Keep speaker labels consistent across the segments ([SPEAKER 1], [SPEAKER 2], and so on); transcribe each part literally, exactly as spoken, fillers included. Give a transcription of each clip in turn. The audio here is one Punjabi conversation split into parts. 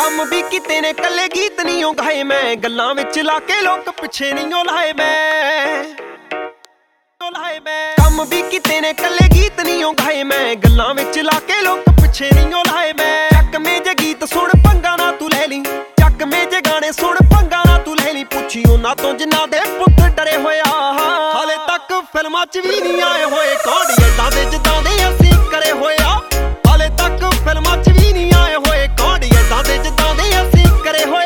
[SPEAKER 1] ਕੰਮ ਵੀ ਕੀਤੇ ਨੇ ਕੱਲੇ ਗੀਤ ਨਹੀਂ ਓ ਗਾਏ ਮੈਂ, ਗੱਲਾਂ ਵਿੱਚ ਲਾ ਕੇ ਲੋਕ ਪਿੱਛੇ ਨਹੀਂ ਓ ਲਾਏ ਮੈਂ ਲਾਏ ਮੈਂ ਕੰਮ ਵੀ ਕੀਤੇ ਨੇ ਕੱਲੇ ਗੀਤ ਨਹੀਂ ਓ ਗਾਏ ਮੈਂ, ਗੱਲਾਂ ਵਿੱਚ ਲਾ ਕੇ ਲੋਕ ਪਿੱਛੇ ਨਹੀਂ ਓ ਲਾਏ ਮੈਂ। ਚੱਕਵੇਂ ਜੇ ਗੀਤ ਸੁਣ ਪੰਗਾ ਨਾ ਤੂੰ ਲੈ ਲਈ, ਚੱਕਵੇਂ ਜੇ ਗਾਣੇ ਸੁਣ ਪੰਗਾ ਨਾ ਤੂੰ ਲੈ ਲਈ, ਪੁੱਛੀ ਉਹਨਾਂ ਤੋਂ ਜਿਨ੍ਹਾਂ ਦੇ ਪੁੱਤ ਡਰੇ ਹੋਇਆ ਹਾਲੇ ਤੱਕ ਫਿਲਮਾਂ 'ਚ ਵੀ ਨਹੀਂ ਆਏ ਹੋਏ ਕੌਣ ਏਦਾਂ ਦੇ ਜਿੱਦਾਂ ਦੇ ਅਸੀਂ ਕਰੇ ਹੋਇਆ, ਹਾਲੇ ਤੱਕ ਫਿਲਮਾਂ 'ਚ ਵੀ ਨਹੀਂ ਆਏ ਹੋਏ ਕੌਣ ਏਦਾਂ ਦੇ ਜਿੱਦਾਂ ਦੇ ਅਸੀਂ ਕਰੇ ਹੋਇਆ।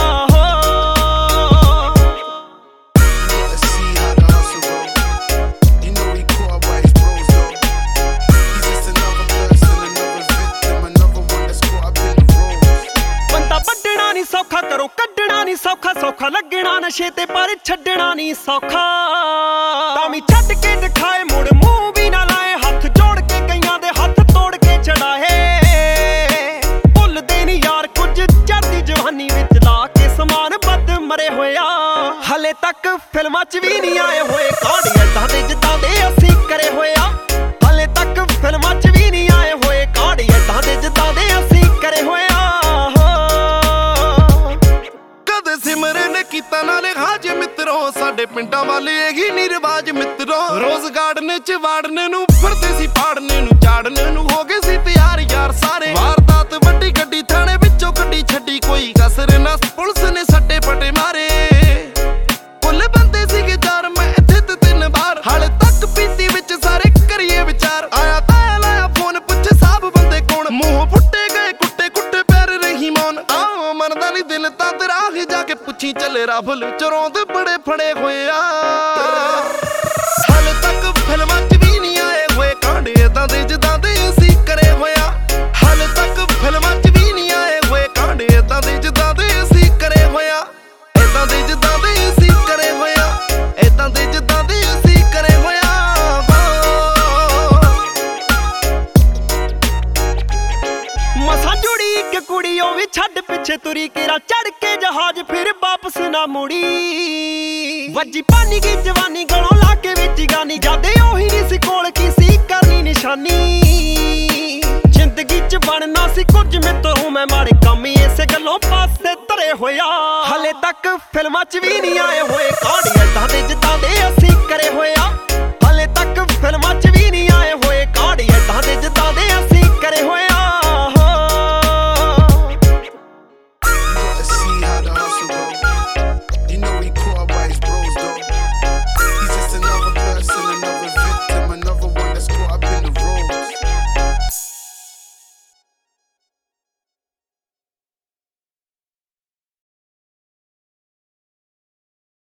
[SPEAKER 1] ਸੌਖਾ ਕਰੋ ਕੱਢਣਾ ਨੀ ਸੌਖਾ, ਸੌਖਾ ਲੱਗਣਾ ਨਸ਼ੇ ਤੇ ਪਰ ਛੱਡਣਾ ਨੀ ਸੌਖਾ, ਤਾਂ ਵੀ ਛੱਡ ਕੇ ਦਿਖਾਏ ਮੁੜ ਮੂੰਹ ਵੀ ਨਾ ਲਾਏ, ਹੱਥ ਜੋੜ ਕੇ ਕਈਆਂ ਦੇ ਹੱਥ ਤੋੜ ਕੇ ਚੜਾਏ, ਭੁੱਲਦੇ ਨੀ ਯਾਰ ਕੁਝ ਚੜ੍ਹਦੀ ਜਵਾਨੀ ਵਿੱਚ ਲਾ ਕੇ ਸਮਾਨ ਬੱਦ ਮਰੇ ਹੋਇਆ, ਹਲੇ ਤੱਕ ਫਿਲਮਾਂ 'ਚ ਵੀ ਨਹੀਂ ਆਏ ਹੋਏ ਕੌਣ ਏਦਾਂ ਦੇ ਜਿੱਦਾਂ ਦੇ ਅਸੀਂ ਕਰੇ ਹੋਇਆ, ਹਲੇ ਤੱਕ ਫਿਲਮਾਂ 'ਚ ਵੀ ਨਹੀਂ ਆਏ ਹੋਏ ਕੌਣ ਏਦਾਂ ਦੇ ਜਿੱਦਾਂ ਦੇ ਅਸੀਂ ਕਰੇ ਹੋਇਆ।
[SPEAKER 2] ਸਿਮਰਨ ਕੀਤਾ ਨਾ ਲਿਹਾਜ ਮਿੱਤਰੋ, ਸਾਡੇ ਪਿੰਡਾਂ ਵਾਲੇ ਇਹੀ ਨੀ ਰਿਵਾਜ ਮਿੱਤਰੋ, ਰੋਜ਼ ਗਾਰਡਨ 'ਚ ਵਾੜਨੇ ਨੂੰ ਫਿਰਦੇ ਸੀ ਪਾੜਨੇ ਨੂੰ, ਝਾੜਨੇ ਨੂੰ ਹੋ ਗਏ ਸੀ ਤਿਆਰ ਯਾਰ ਸਾਰੇ, ਵਾਰਦਾਤ ਵੱਡੀ ਗੱਡੀ ਥਾਣੇ ਵਿੱਚੋਂ ਕੱਢੀ ਛੱਡੀ ਕੋਈ ਕਸਰ ਨਾ, ਪੁਲਿਸ ਨੇ ਸੱਟੇ ਪਟੇ ਮਾਰੇ, ਕੁੱਲ ਬੰਦੇ ਸੀਗੇ ਚਾਰ ਮੈਂ ਇੱਥੇ ਤੇ ਤਿੰਨ ਵਾਰ, ਹਾਲੇ ਤੱਕ ਪੀਤੀ ਵਿੱਚ ਸਾਰੇ ਕਰੀਏ ਵਿਚਾਰ, ਆਇਆ ਤਾਇਆ ਲਾਇਆ ਫੋਨ ਪੁੱਛੇ ਸਾਬ ਬੰਦੇ ਕੌਣ, ਮੂੰਹ ਫੁੱਟੇ ਗਏ ਕੁੱਟੇ ਕੁੱਟੇ ਪੈਰ ਰਹੀ ਮੌਨ, ਤਾਂ ਮਨਦਾ ਨੀ ਦਿਲ ਤਾਂ ਤੇਰਾ ਜਾ ਕੇ ਪੁੱਛੀ ਚੱਲੇ ਰਾਫਲ ਚਰੋਂਦ ਬੜੇ ਫੜੇ ਹੋਏ ਆ, ਹਾਲੇ ਤੱਕ ਫਿਲਮਾਂ 'ਚ ਵੀ ਨਹੀਂ ਆਏ ਹੋਏ ਕਾਂਡ ਏਦਾਂ ਦੇ ਜਿੱਦਾਂ ਦੇ ਅਸੀਂ ਕਰੇ ਹੋਇਆ, ਹਾਲੇ ਤੱਕ ਫਿਲਮਾਂ 'ਚ ਵੀ ਨਹੀਂ ਆਏ ਹੋਏ ਕਾਂਡ ਏਦਾਂ ਦੇ ਜਿੱਦਾਂ ਦੇ ਅਸੀਂ ਕਰੇ ਹੋਇਆ, ਏਦਾਂ ਦੇ ਜਿੱਦਾਂ ਦੇ ਅਸੀਂ ਕਰੇ ਹੋਇਆ, ਏਦਾਂ ਦੇ ਜਿੱਦਾਂ ਦੇ ਅਸੀਂ ਕਰੇ ਹੋਇਆ।
[SPEAKER 1] ਮਸਾਂ ਜੁੜੀ ਇੱਕ ਕੁੜੀ ਉਹ ਵੀ ਛੱਡ ਪਿੱਛੇ ਤੁਰੀ ਕੇਰਾ ਚੜ ਕੇ ਜਹਾਜ਼ ਫਿਰ ਵਾਪਸ ਨਾ ਮੁੜੀ, ਵੱਜੀ ਪਾਣੀ ਕੀ ਜਵਾਨੀ ਗਲੋਂ ਲਾ ਕੇ ਵਿੱਚ ਗਾਨੀ, ਜਾਦੇ ਉਹੀ ਨਹੀਂ ਸੀ ਕੋਲ ਕੀ ਸੀ ਕਰਨੀ ਨਿਸ਼ਾਨੀ, ਜ਼ਿੰਦਗੀ 'ਚ ਬਣਨਾ ਸੀ ਕੁਝ ਮਿੱਤਰੋਂ ਮੈਂ ਮਾੜੇ ਕੰਮ ਹੀ ਇਸੇ ਗੱਲੋਂ ਪਾਸੇ ਧਰੇ ਹੋਇਆ, ਹਲੇ ਤੱਕ ਫਿਲਮਾਂ 'ਚ ਵੀ ਨਹੀਂ ਆਏ ਹੋਏ ਕੌਣ